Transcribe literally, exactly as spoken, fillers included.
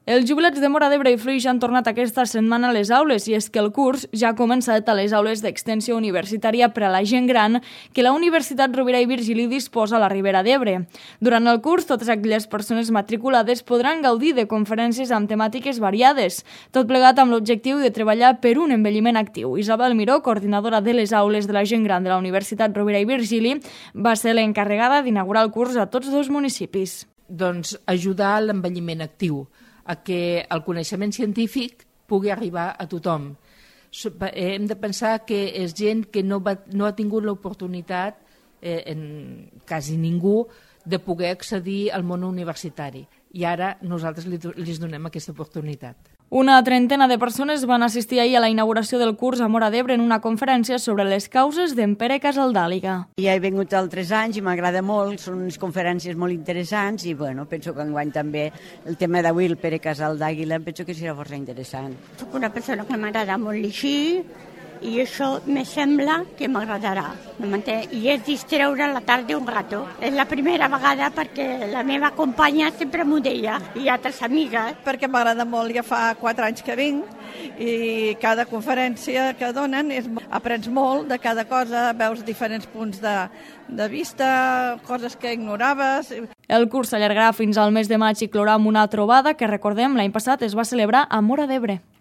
Els jubilats de Móra d'Ebre i Flix han tornat aquesta setmana a les aules i és que el curs ja ha començat a les aules d'extensió universitària per a la gent gran que la Universitat Rovira i Virgili disposa a la Ribera d'Ebre. Durant el curs, totes aquelles persones matriculades podran gaudir de conferències amb temàtiques variades, tot plegat amb l'objectiu de treballar per un envelliment actiu. Isabel Miró, coordinadora de les aules de la gent gran de la Universitat Rovira i Virgili, va ser l'encarregada d'inaugurar el curs a tots dos municipis. Doncs ajudar a l'envelliment actiu, a que el coneixement científic pugui arribar a tothom. Hem de pensar que és gent que no, va, no ha tingut l'oportunitat, eh, en quasi ningú, de poder accedir al món universitari. I ara nosaltres li, li donem aquesta oportunitat. Una trentena de persones van assistir ahir a la inauguració del curs a Móra d'Ebre en una conferència sobre les causes d'en Pere Casaldàliga. Ja he vingut altres anys i m'agrada molt, són unes conferències molt interessants i bueno, penso que enguany també el tema d'avui, el Pere Casaldàliga, penso que serà força interessant. Soc una persona que m'agrada molt llegir i això me sembla que m'agradarà. I és distreure la tarda un rato. És la primera vegada perquè la meva companya sempre m'ho deia i altres amigues. Perquè m'agrada molt, ja fa quatre anys que vinc i cada conferència que donen és, aprens molt de cada cosa, veus diferents punts de, de vista, coses que ignoraves. El curs s'allargarà fins al mes de maig i clourà amb una trobada que, recordem, l'any passat es va celebrar a Móra d'Ebre.